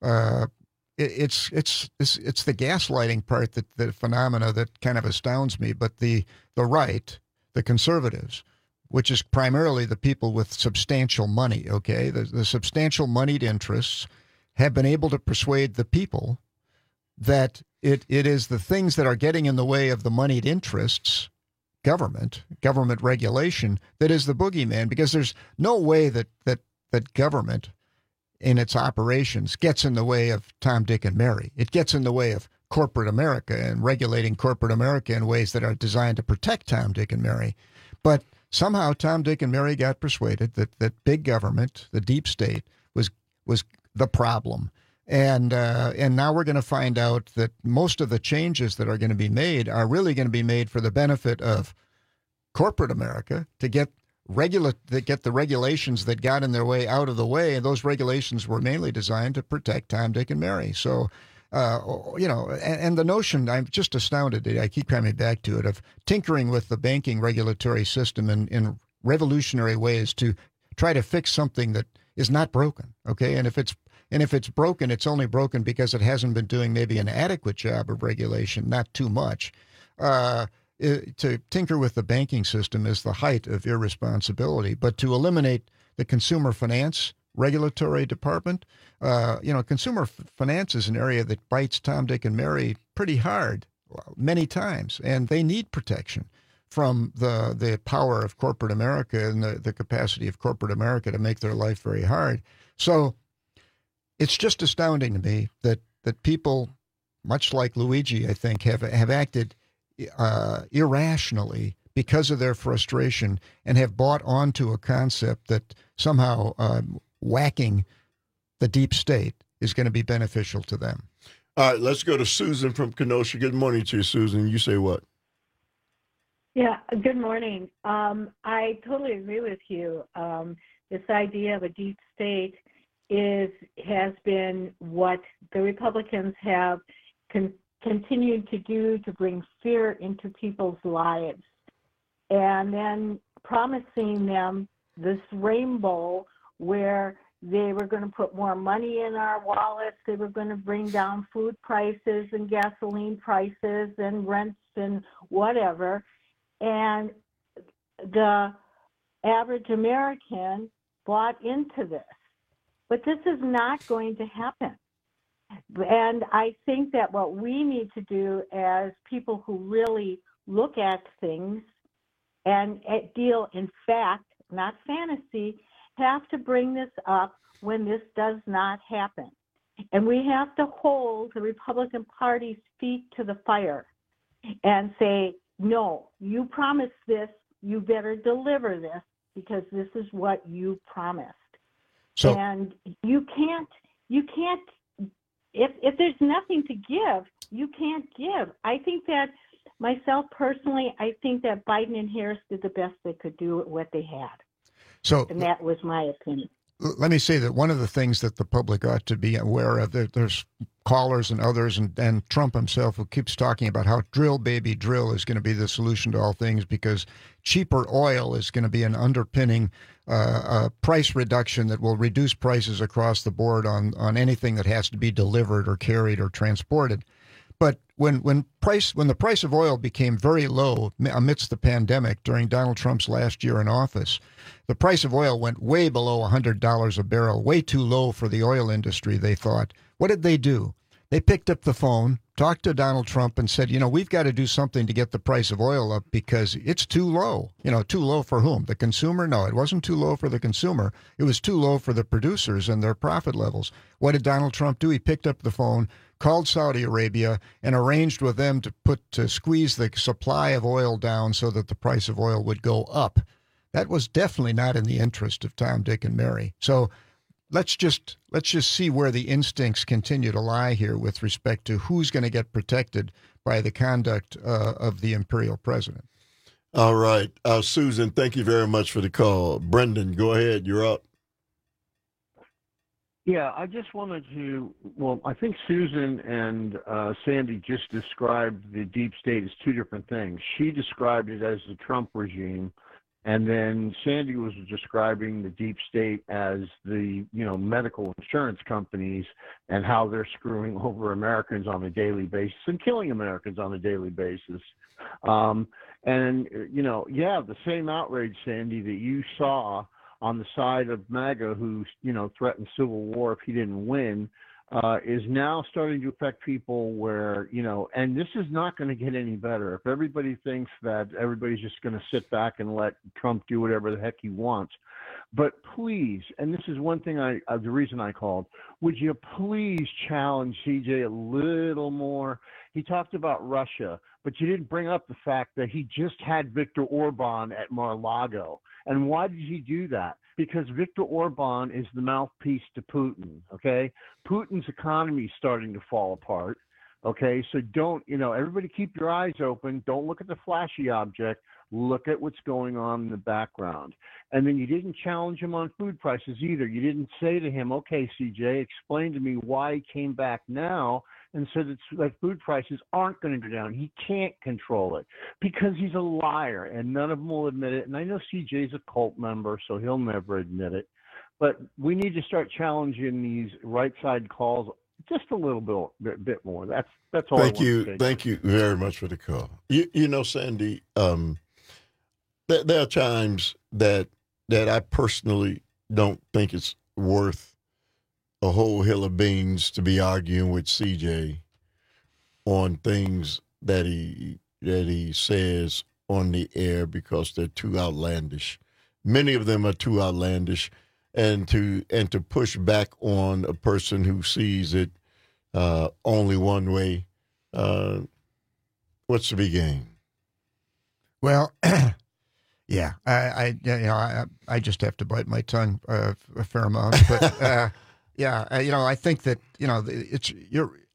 Speaker 19: it's the gaslighting part, the phenomena that kind of astounds me. But the right, the conservatives, which is primarily the people with substantial money, okay, the substantial moneyed interests, have been able to persuade the people that it is the things that are getting in the way of the moneyed interests, government regulation, that is the boogeyman, because there's no way that government in its operations gets in the way of Tom, Dick, and Mary. It gets in the way of corporate America and regulating corporate America in ways that are designed to protect Tom, Dick, and Mary. But somehow Tom, Dick, and Mary got persuaded that big government, the deep state, was the problem. And now we're going to find out that most of the changes that are going to be made are really going to be made for the benefit of corporate America, to get the regulations that got in their way out of the way. And those regulations were mainly designed to protect Tom, Dick, and Mary. So, and the notion, I'm just astounded, I keep coming back to it, of tinkering with the banking regulatory system in revolutionary ways to try to fix something that is not broken. Okay. And if it's broken, it's only broken because it hasn't been doing maybe an adequate job of regulation, not too much. To tinker with the banking system is the height of irresponsibility. But to eliminate the consumer finance regulatory department, consumer finance is an area that bites Tom, Dick, and Mary pretty hard many times, and they need protection from the power of corporate America and the capacity of corporate America to make their life very hard. So it's just astounding to me that people, much like Luigi, I think, have acted irrationally because of their frustration and have bought onto a concept that somehow whacking the deep state is going to be beneficial to them.
Speaker 18: All right, let's go to Susan from Kenosha. Good morning to you, Susan. You say what?
Speaker 9: Yeah, good morning. I totally agree with you. This idea of a deep state has been what the Republicans have continued to do to bring fear into people's lives, and then promising them this rainbow where they were going to put more money in our wallets, they were going to bring down food prices and gasoline prices and rents and whatever. And the average American bought into this. But this is not going to happen. And I think that what we need to do as people who really look at things and deal in fact, not fantasy, have to bring this up when this does not happen. And we have to hold the Republican Party's feet to the fire and say, no, you promised this, you better deliver this because this is what you promised. So, and you can't, if there's nothing to give, you can't give. I think that myself personally, I think that Biden and Harris did the best they could do with what they had.
Speaker 19: So,
Speaker 9: and that was my opinion.
Speaker 19: Let me say that one of the things that the public ought to be aware of, there's callers and others, and Trump himself, who keeps talking about how drill, baby, drill is going to be the solution to all things because cheaper oil is going to be an underpinning price reduction that will reduce prices across the board on anything that has to be delivered or carried or transported. But when the price of oil became very low amidst the pandemic during Donald Trump's last year in office, the price of oil went way below $100 a barrel, way too low for the oil industry, they thought. What did they do? They picked up the phone, talked to Donald Trump and said, we've got to do something to get the price of oil up because it's too low. Too low for whom? The consumer? No, it wasn't too low for the consumer. It was too low for the producers and their profit levels. What did Donald Trump do? He picked up the phone, called Saudi Arabia, and arranged with them to squeeze the supply of oil down so that the price of oil would go up. That was definitely not in the interest of Tom, Dick, and Mary. So let's just see where the instincts continue to lie here with respect to who's going to get protected by the conduct of the imperial president.
Speaker 18: All right. Susan, thank you very much for the call. Brendan, go ahead. You're up.
Speaker 10: Yeah, I just wanted to, I think Susan and Sandy just described the deep state as two different things. She described it as the Trump regime, and then Sandy was describing the deep state as the, medical insurance companies and how they're screwing over Americans on a daily basis and killing Americans on a daily basis. The same outrage, Sandy, that you saw on the side of MAGA who, threatened civil war if he didn't win, is now starting to affect people where, and this is not going to get any better. If everybody thinks that everybody's just going to sit back and let Trump do whatever the heck he wants. But please, and this is one thing the reason I called, would you please challenge CJ a little more? He talked about Russia, but you didn't bring up the fact that he just had Viktor Orban at Mar-a-Lago. And why did he do that? Because Viktor Orban is the mouthpiece to Putin, okay? Putin's economy is starting to fall apart, okay? So don't, everybody keep your eyes open. Don't look at the flashy object. Look at what's going on in the background. And then you didn't challenge him on food prices either. You didn't say to him, okay, CJ, explain to me why he came back now and said that food prices aren't going to go down. He can't control it because he's a liar, and none of them will admit it. And I know CJ's a cult member, so he'll never admit it. But we need to start challenging these right-side calls just a little bit more. That's all.
Speaker 18: Thank you. Thank you very much for the call. Sandy, there are times that I personally don't think it's worth a whole hill of beans to be arguing with CJ on things that he says on the air because they're too outlandish. Many of them are too outlandish, and to push back on a person who sees it only one way. What's the big game?
Speaker 19: Well, yeah, I just have to bite my tongue a fair amount, but. Yeah, I think that it's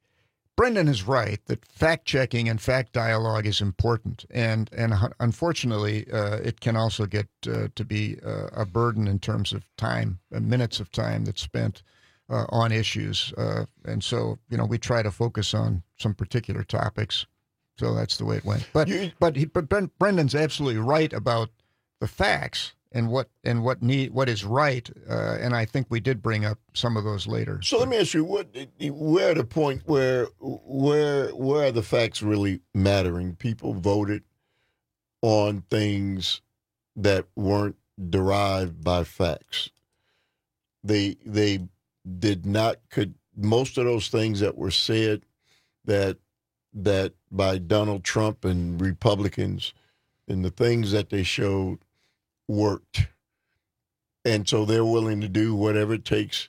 Speaker 19: Brendan is right that fact-checking and fact dialogue is important, and unfortunately, it can also get to be a burden in terms of time, minutes of time that's spent on issues. And so, we try to focus on some particular topics. So that's the way it went. But Brendan's absolutely right about the facts and what is right. And I think we did bring up some of those later.
Speaker 18: So let me ask you, where at the point where are the facts really mattering? People voted on things that weren't derived by facts. They did not most of those things that were said that by Donald Trump and Republicans and the things that they showed worked. And so they're willing to do whatever it takes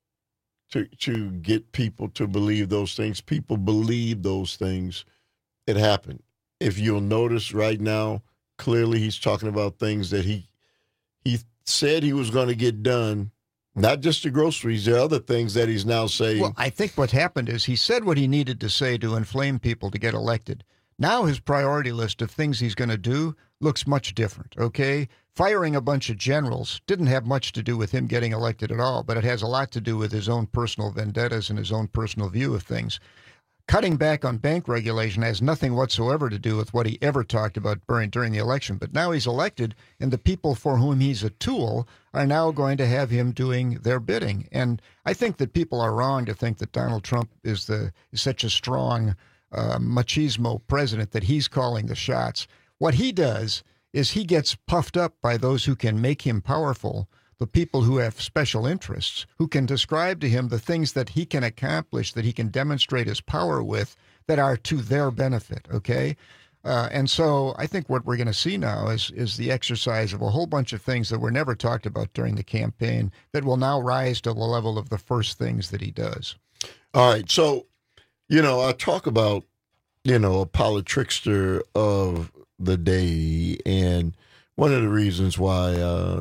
Speaker 18: to get people to believe those things. People believe those things. It happened. If you'll notice right now, clearly he's talking about things that he said he was going to get done. Not just the groceries, there are other things that he's now saying.
Speaker 19: Well, I think what happened is he said what he needed to say to inflame people to get elected. Now his priority list of things he's going to do looks much different, okay? Firing a bunch of generals didn't have much to do with him getting elected at all, but it has a lot to do with his own personal vendettas and his own personal view of things. Cutting back on bank regulation has nothing whatsoever to do with what he ever talked about during the election. But now he's elected, and the people for whom he's a tool are now going to have him doing their bidding. And I think that people are wrong to think that Donald Trump is such a strong machismo president that he's calling the shots. What he does is he gets puffed up by those who can make him powerful, the people who have special interests, who can describe to him the things that he can accomplish, that he can demonstrate his power with, that are to their benefit, okay? And so I think what we're going to see now is the exercise of a whole bunch of things that were never talked about during the campaign that will now rise to the level of the first things that he does.
Speaker 18: All right, so, I talk about, a politrickster of the day, and one of the reasons why,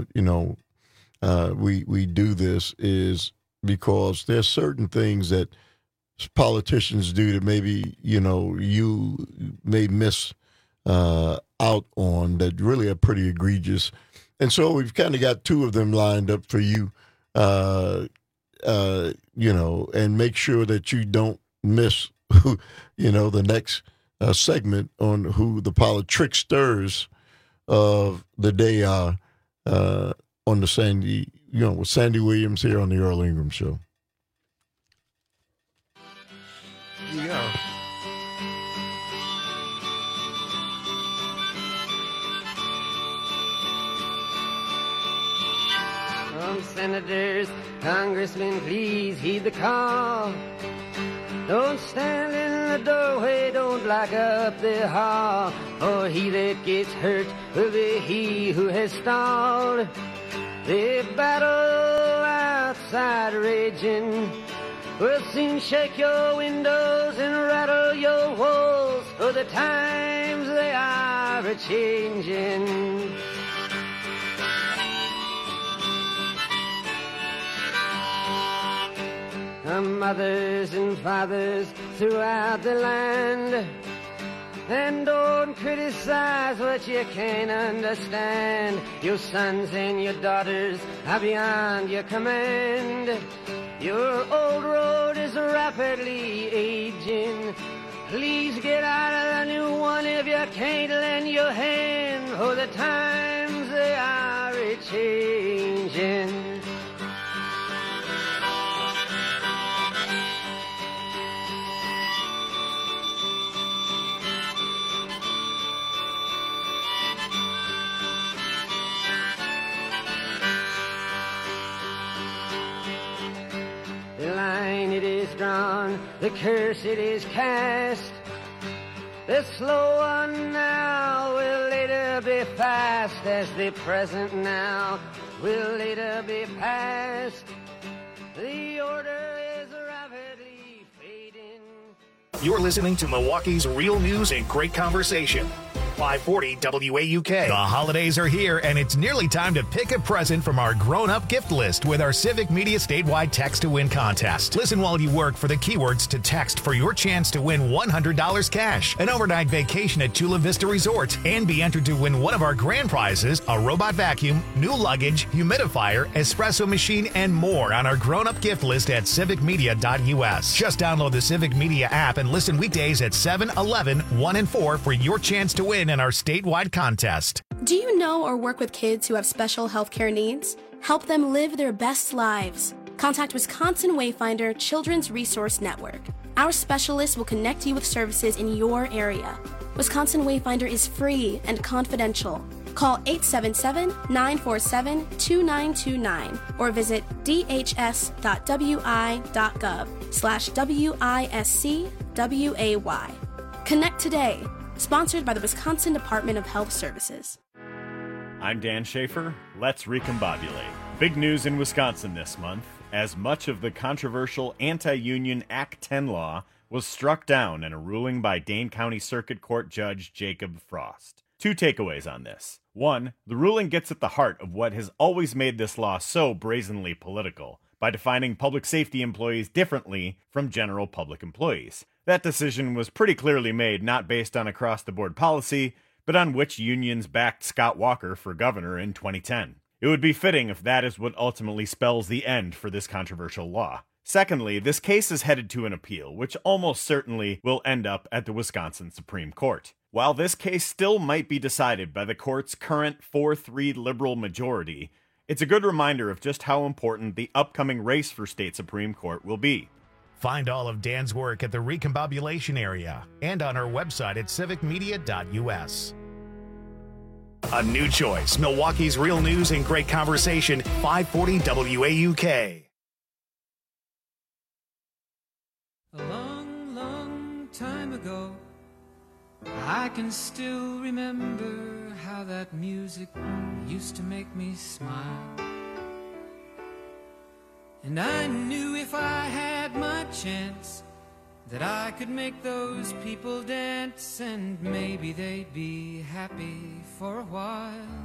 Speaker 18: we do this is because there's certain things that politicians do that maybe, you may miss out on that really are pretty egregious. And so we've kind of got two of them lined up for you, and make sure that you don't miss, the next segment on who the politricksters of the day are on the Sandy, with Sandy Williams here on the Earl Ingram Show.
Speaker 19: Yeah.
Speaker 7: Senators, congressmen, please heed the call. Don't stand in the doorway, don't block up the hall, for he that gets hurt will be he who has stalled. The battle outside raging will soon shake your windows and rattle your walls, for the times they are a-changing. Mothers and fathers throughout the land, and don't criticize what you can't understand. Your sons and your daughters are beyond your command. Your old road is rapidly aging. Please get out of the new one if you can't lend your hand, for the times they are a-changing. It is drawn, the curse it is cast. The slow one now will later be fast, as the present now will later be past. The order is rapidly fading.
Speaker 8: You're listening to Milwaukee's real news and great conversation. 540 WAUK. The holidays are here, and it's nearly time to pick a present from our grown-up gift list with our Civic Media statewide Text to Win contest. Listen while you work for the keywords to text for your chance to win $100 cash, an overnight vacation at Chula Vista Resort, and be entered to win one of our grand prizes, a robot vacuum, new luggage, humidifier, espresso machine, and more on our grown-up gift list at civicmedia.us. Just download the Civic Media app and listen weekdays at 7, 11, 1, and 4 for your chance to win in our statewide contest.
Speaker 11: Do you know or work with kids who have special healthcare needs? Help them live their best lives. Contact Wisconsin Wayfinder Children's Resource Network. Our specialists will connect you with services in your area. Wisconsin Wayfinder is free and confidential. Call 877-947-2929 or visit dhs.wi.gov/WISCWAY. Connect today. Sponsored by the Wisconsin Department of Health Services.
Speaker 13: I'm Dan Schaefer. Let's recombobulate. Big news in Wisconsin this month, as much of the controversial anti-union Act 10 law was struck down in a ruling by Dane County Circuit Court Judge Jacob Frost. 2 takeaways on this. 1, the ruling gets at the heart of what has always made this law so brazenly political, by defining public safety employees differently from general public employees. That decision was pretty clearly made not based on across-the-board policy, but on which unions backed Scott Walker for governor in 2010. It would be fitting if that is what ultimately spells the end for this controversial law. Secondly, this case is headed to an appeal, which almost certainly will end up at the Wisconsin Supreme Court. While this case still might be decided by the court's current 4-3 liberal majority, it's a good reminder of just how important the upcoming race for state Supreme Court will be.
Speaker 8: Find all of Dan's work at the Recombobulation area and on our website at civicmedia.us. A new choice, Milwaukee's real news and great conversation, 540 WAUK.
Speaker 14: A long, long time ago, I can still remember how that music used to make me smile. And I knew if I had my chance that I could make those people dance, and maybe they'd be happy for a while.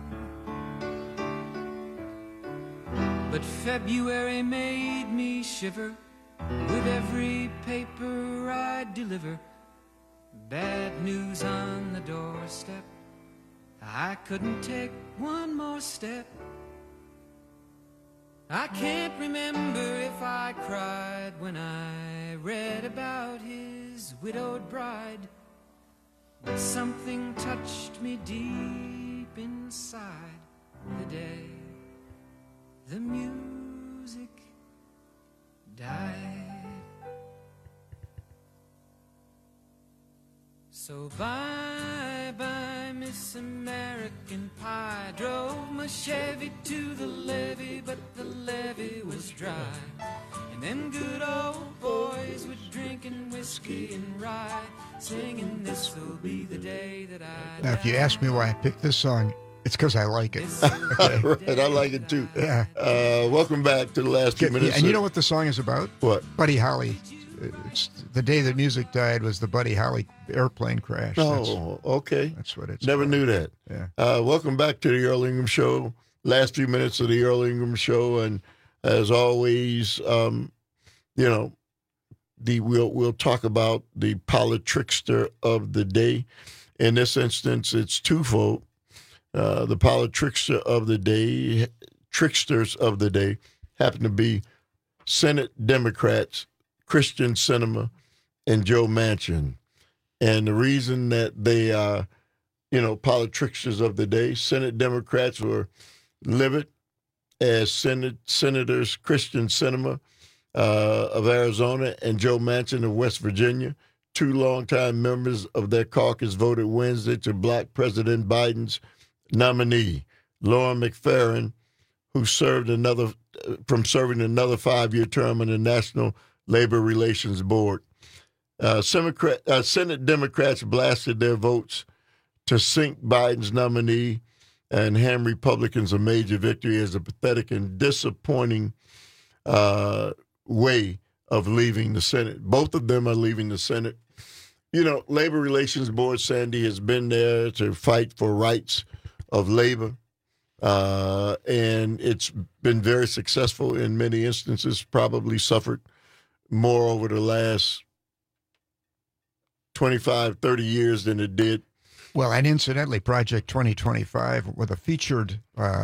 Speaker 14: But February made me shiver with every paper I deliver. Bad news on the doorstep, I couldn't take one more step. I can't remember if I cried when I read about his widowed bride, but something touched me deep inside the day the music died. So bye-bye, Miss American Pie. Drove my Chevy to the levee, but the levee was dry. And them good old boys were drinking whiskey and rye, singing this'll be the day that I
Speaker 19: Now, if you ask me why I picked this song, it's because I like it.
Speaker 18: Okay. Right, I like it too.
Speaker 19: Yeah.
Speaker 18: Welcome back to the last few minutes.
Speaker 19: And you know what the song is about?
Speaker 18: What?
Speaker 19: Buddy Holly. It's the day that music died was the Buddy Holly airplane crash.
Speaker 18: Okay.
Speaker 19: That's what it's
Speaker 18: Never
Speaker 19: about.
Speaker 18: knew that.
Speaker 19: Yeah.
Speaker 18: Welcome back to the Earl Ingram Show. Last few minutes of the Earl Ingram Show, and as always, we'll talk about the politrickster of the day. In this instance, it's twofold. The politrickster of the day, tricksters of the day, happen to be Senate Democrats Kyrsten Sinema and Joe Manchin. And the reason that they are, politricksters of the day, Senate Democrats were livid as Senators Kyrsten Sinema of Arizona and Joe Manchin of West Virginia, 2 longtime members of their caucus, voted Wednesday to block President Biden's nominee, Lauren McFerrin, who served from serving another 5-year term on the National Labor Relations Board. Senate Democrats blasted their votes to sink Biden's nominee and hand Republicans a major victory as a pathetic and disappointing way of leaving the Senate. Both of them are leaving the Senate. Labor Relations Board, Sandy, has been there to fight for rights of labor, and it's been very successful in many instances, probably suffered more over the last 25, 30 years than it did.
Speaker 19: Well, and incidentally, Project 2025, with a featured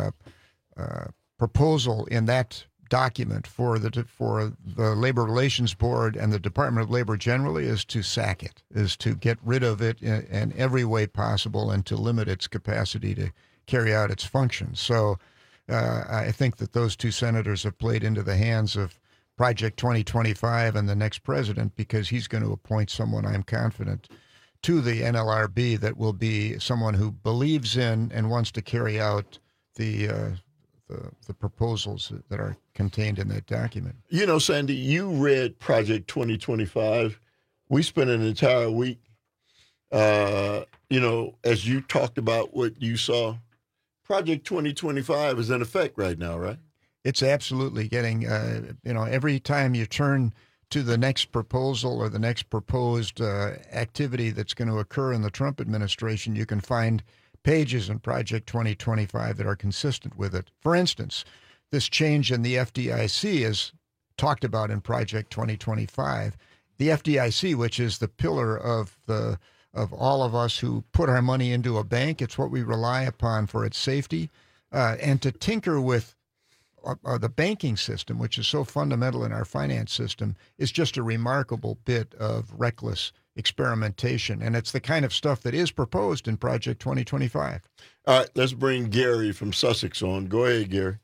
Speaker 19: proposal in that document for the Labor Relations Board and the Department of Labor generally, is to sack it, is to get rid of it in every way possible and to limit its capacity to carry out its functions. So I think that those two senators have played into the hands of Project 2025 and the next president, because he's going to appoint someone, I'm confident, to the NLRB that will be someone who believes in and wants to carry out the proposals that are contained in that document.
Speaker 18: Sandy, you read Project 2025. We spent an entire week, as you talked about what you saw. Project 2025 is in effect right now, right?
Speaker 19: It's absolutely getting, every time you turn to the next proposal or the next proposed activity that's going to occur in the Trump administration, you can find pages in Project 2025 that are consistent with it. For instance, this change in the FDIC is talked about in Project 2025. The FDIC, which is the pillar of all of us who put our money into a bank, it's what we rely upon for its safety, and to tinker with the banking system, which is so fundamental in our finance system, is just a remarkable bit of reckless experimentation. And it's the kind of stuff that is proposed in Project 2025.
Speaker 18: All right, let's bring Gary from Sussex on. Go ahead, Gary.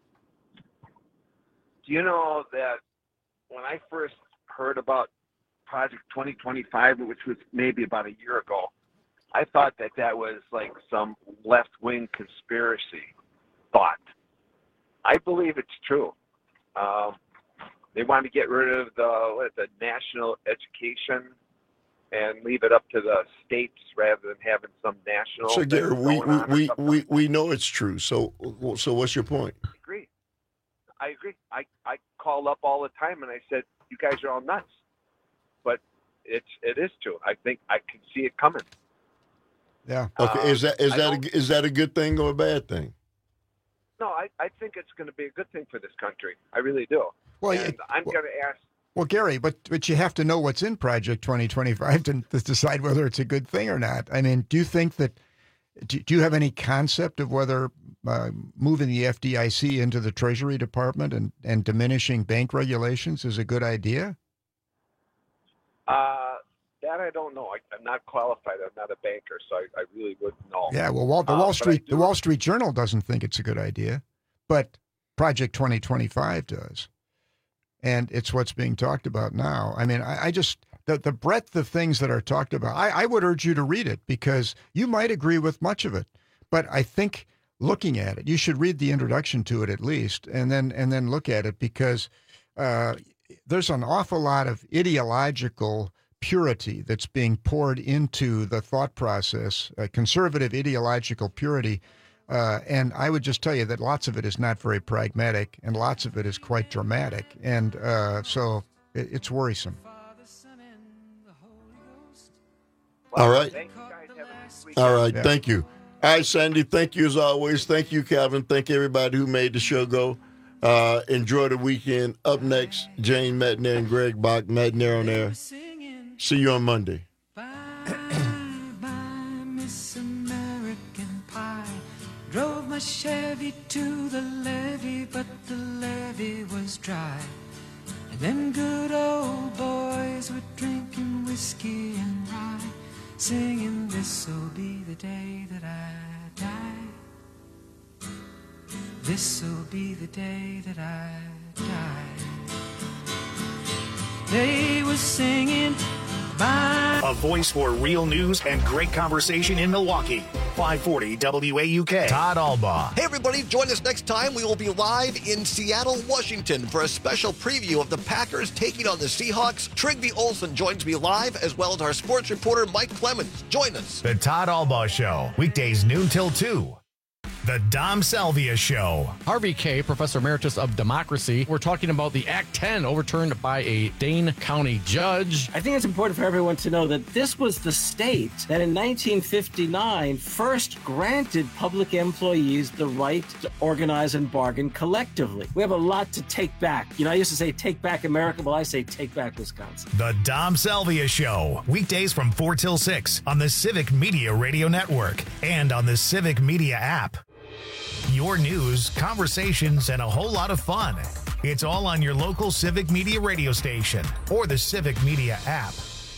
Speaker 2: Do you know that when I first heard about Project 2025, which was maybe about a year ago, I thought that was like some left-wing conspiracy thought. I believe it's true. They want to get rid of the national education and leave it up to the states rather than having some national.
Speaker 18: So, Gary, we know it's true. So what's your point?
Speaker 2: I agree. I call up all the time and I said, "You guys are all nuts," but it is true. I think I can see it coming.
Speaker 19: Yeah.
Speaker 18: Okay. Is that a good thing or a bad thing?
Speaker 2: No, I think it's going to be a good thing for this country. I really do. Well, I'm going to ask.
Speaker 19: Well, Gary, but you have to know what's in Project 2025 to decide whether it's a good thing or not. I mean, do you think that? Do you have any concept of whether moving the FDIC into the Treasury Department and diminishing bank regulations is a good idea?
Speaker 2: That I don't know. I'm not qualified. I'm not a banker, so I really wouldn't know.
Speaker 19: Yeah, well, the Wall Street Journal doesn't think it's a good idea, but Project 2025 does, and it's what's being talked about now. I mean, I just the breadth of things that are talked about. I would urge you to read it because you might agree with much of it, but I think looking at it, you should read the introduction to it at least, and then look at it because there's an awful lot of ideological purity that's being poured into the thought process, conservative ideological purity. And I would just tell you that lots of it is not very pragmatic and lots of it is quite dramatic. And so it's worrisome.
Speaker 18: All right. All right.
Speaker 19: Yeah.
Speaker 18: Thank you. All right, Sandy. Thank you as always. Thank you, Calvin. Thank everybody who made the show go. Enjoy the weekend. Up next, Jane Matnair and Greg Bach. Matnair on air. See you on Monday.
Speaker 14: Bye, Miss American Pie. Drove my Chevy to the levee, but the levee was dry. And them good old boys were drinking whiskey and rye, singing, "This'll be the day that I die. This'll be the day that I die." They were singing.
Speaker 8: A voice for real news and great conversation in Milwaukee. 540 WAUK. Todd Albaugh.
Speaker 15: Hey, everybody, join us next time. We will be live in Seattle, Washington for a special preview of the Packers taking on the Seahawks. Trigby Olson joins me live, as well as our sports reporter, Mike Clemens. Join us.
Speaker 8: The Todd Albaugh Show. Weekdays noon till 2. The Dom Salvia Show.
Speaker 16: Harvey Kaye, Professor Emeritus of Democracy. We're talking about the Act 10 overturned by a Dane County judge.
Speaker 17: I think it's important for everyone to know that this was the state that in 1959 first granted public employees the right to organize and bargain collectively. We have a lot to take back. You know, I used to say take back America. Well, I say take back Wisconsin.
Speaker 8: The Dom Salvia Show. Weekdays from 4 till 6 on the Civic Media Radio Network and on the Civic Media app. Your news, conversations, and a whole lot of fun. It's all on your local Civic Media radio station or the Civic Media app.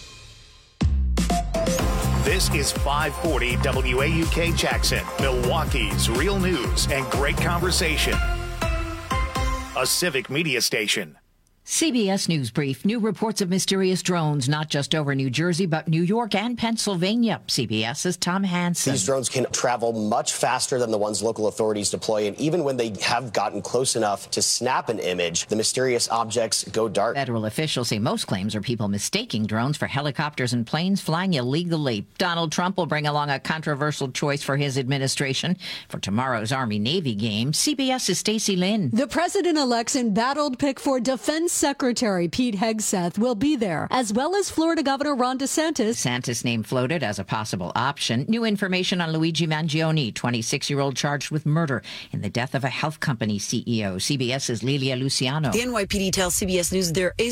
Speaker 8: This is 540 WAUK Jackson, Milwaukee's real news and great conversation. A Civic Media station.
Speaker 20: CBS News Brief. New reports of mysterious drones, not just over New Jersey, but New York and Pennsylvania. CBS's Tom Hansen.
Speaker 21: These drones can travel much faster than the ones local authorities deploy, and even when they have gotten close enough to snap an image, the mysterious objects go dark.
Speaker 20: Federal officials say most claims are people mistaking drones for helicopters and planes flying illegally. Donald Trump will bring along a controversial choice for his administration for tomorrow's Army-Navy game. CBS's Stacey Lynn.
Speaker 22: The president-elect's embattled pick for Defense Secretary Pete Hegseth will be there, as well as Florida Governor Ron DeSantis.
Speaker 20: DeSantis' name floated as a possible option. New information on Luigi Mangione, 26-year-old charged with murder in the death of a health company CEO. CBS's Lilia Luciano.
Speaker 23: The NYPD tells CBS News there is